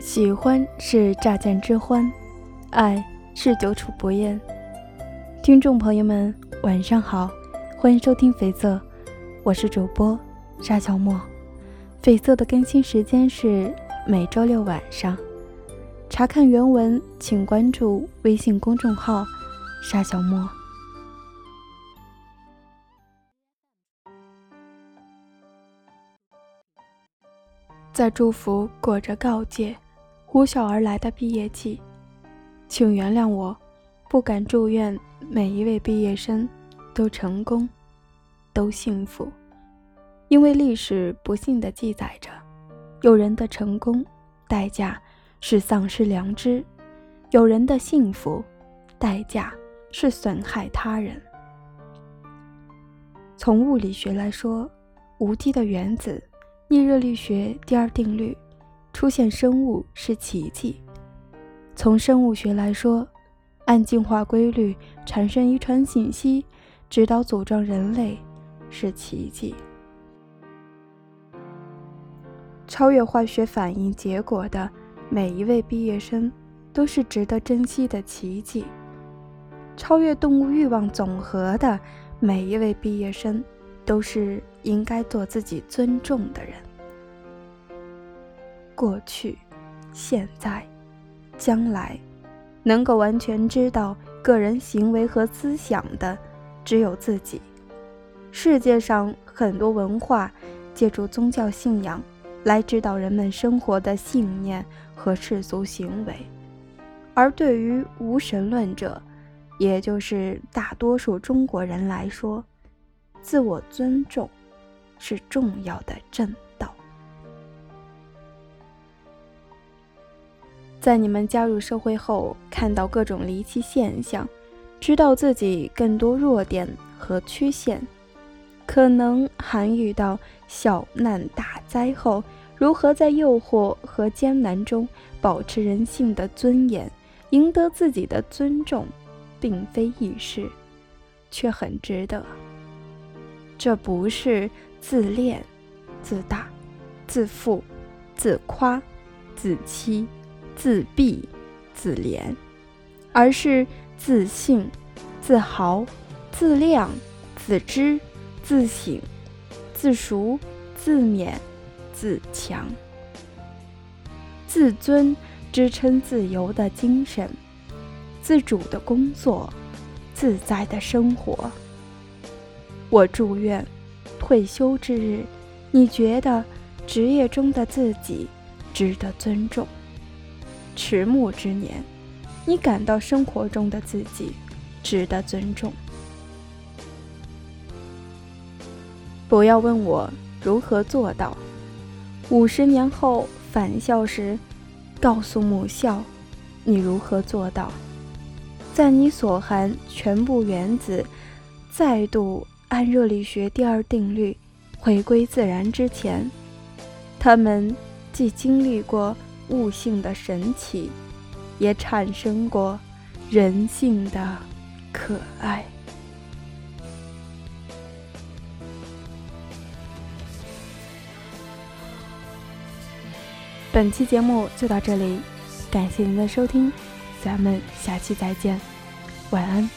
喜欢是乍见之欢，爱是久处不厌。听众朋友们晚上好，欢迎收听绯色，我是主播沙小沫。绯色的更新时间是每周六晚上，查看原文请关注微信公众号沙小沫。在祝福裹着告诫呼啸而来的毕业季，请原谅我不敢祝愿每一位毕业生都成功都幸福，因为历史不幸地记载着，有人的成功代价是丧失良知，有人的幸福代价是损害他人。从物理学来说，无机的原子逆热力学第二定律出现生物是奇迹。从生物学来说，按进化规律产生遗传信息，指导组装人类是奇迹。超越化学反应结果的每一位毕业生都是值得珍惜的奇迹。超越动物欲望总和的每一位毕业生都是应该做自己尊重的人。过去、现在、将来，能够完全知道个人行为和思想的只有自己。世界上很多文化借助宗教信仰来指导人们生活的信念和世俗行为，而对于无神论者，也就是大多数中国人来说，自我尊重是重要的正道。在你们加入社会后，看到各种离奇现象，知道自己更多弱点和缺陷，可能还遇到小难大灾后，如何在诱惑和艰难中保持人性的尊严，赢得自己的尊重，并非易事，却很值得。这不是自恋、自大、自负、自夸、自欺、自闭、自怜，而是自信、自豪、自量、自知、自省、自赎、自勉、自强。自尊支撑自由的精神，自主的工作，自在的生活。我祝愿退休之日，你觉得职业中的自己值得尊重；迟暮之年，你感到生活中的自己值得尊重。不要问我如何做到，50年后返校时，告诉母校你如何做到。在你所含全部原子再度按热力学第二定律回归自然之前，他们既经历过物性的神奇，也产生过人性的可爱。本期节目就到这里，感谢您的收听，咱们下期再见，晚安。